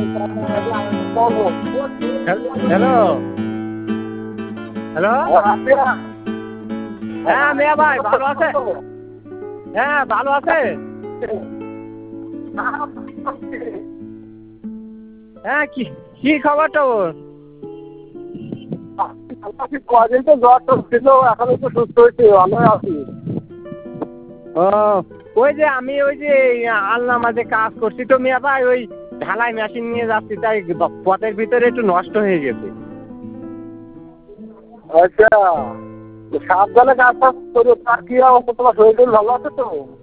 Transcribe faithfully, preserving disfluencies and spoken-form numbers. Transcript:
Hello hello হ্যাঁ মিয়া ভাই ভালো আছে? হ্যাঁ ভালো আছে। হ্যাঁ কি কি খবর তোর? কদিন তো জ্বর টর ছিল, এখন একটু সুস্থ হয়েছে, ভালো আছি। ও ওই যে আমি ওই যে আলনার মাঝে কাজ করছি তো মিয়া ভাই, ওই ঢালাই মেশিন নিয়ে যাচ্ছি, তাই পথের ভিতরে একটু নষ্ট হয়ে গেছে। আচ্ছা, সাবধানে কাজ টাজ করো। তার কি অবস্থা, তোমার শরীর টরীর ভালো আছে তো?